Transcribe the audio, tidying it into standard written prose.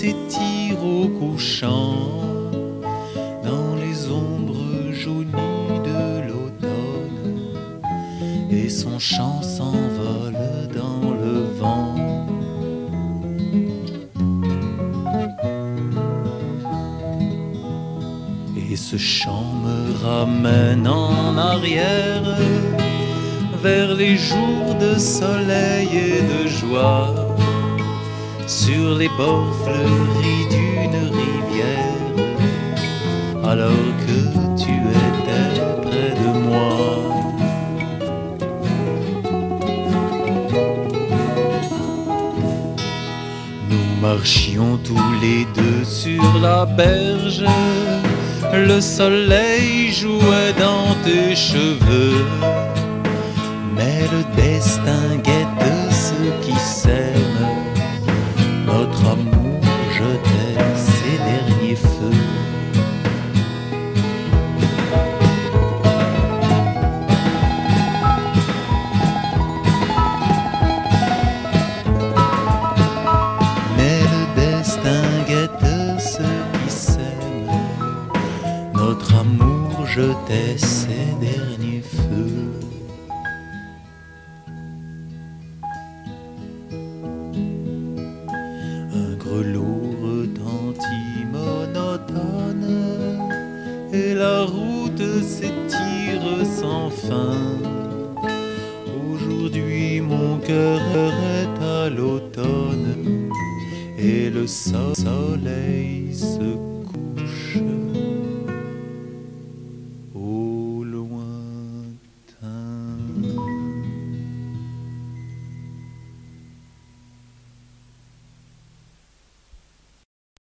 s'étire au couchant dans les ombres jaunies de l'automne, et son chant s'envole dans le vent. Et ce chant me ramène en arrière vers les jours de soleil et de joie, sur les bords fleuris d'une rivière, alors que tu étais près de moi. Nous marchions tous les deux sur la berge, le soleil jouait dans tes cheveux, mais le destin guette ceux qui s'aiment. Notre amour jetait ses derniers feux. Mais le destin guette ceux qui s'aiment. Notre amour jetait ses derniers feux. Un grelot retentit monotone, et la route s'étire sans fin. Aujourd'hui mon cœur est à l'automne, et le soleil se